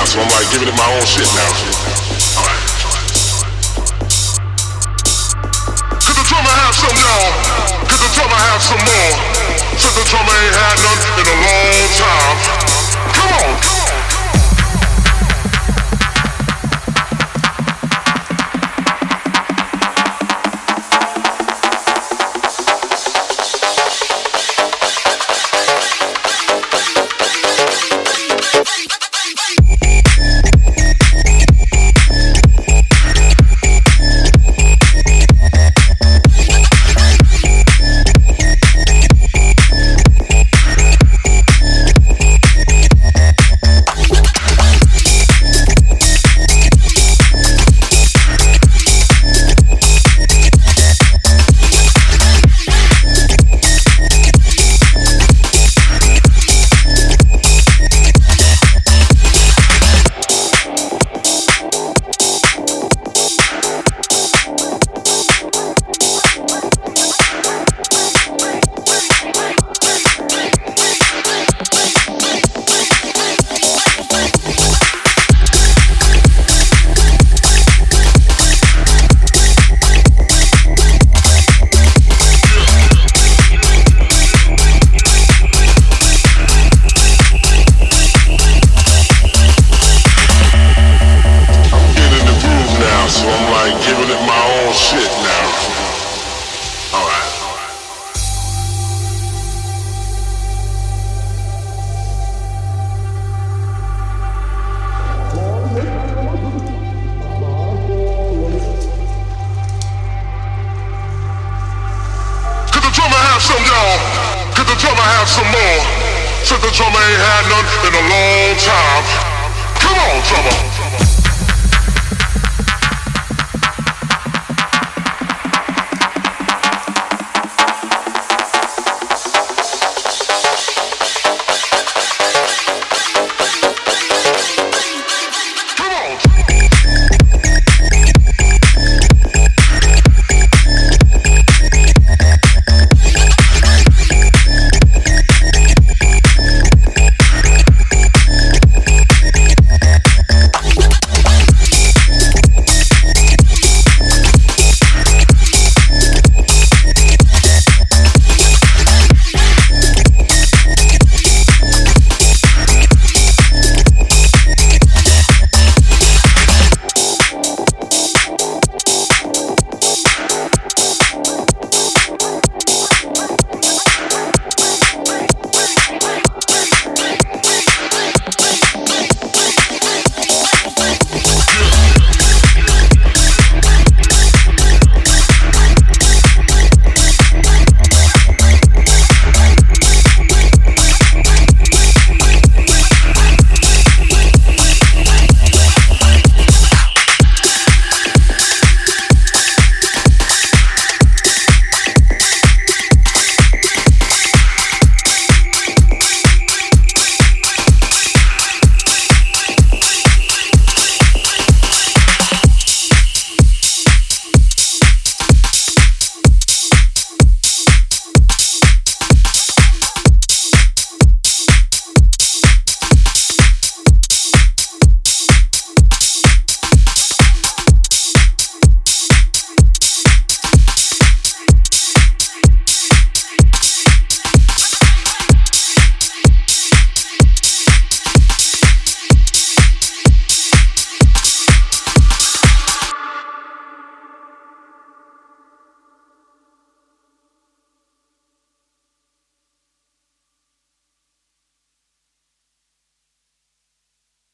so I'm like giving it my own shit now. Alright. Could the drummer have some, y'all? Could the drummer have some more? Since the drummer ain't had none in a long time. Come on, come on. Some y'all, could the drummer have some more? Since the drummer ain't had none in a long time. Come on, drummer.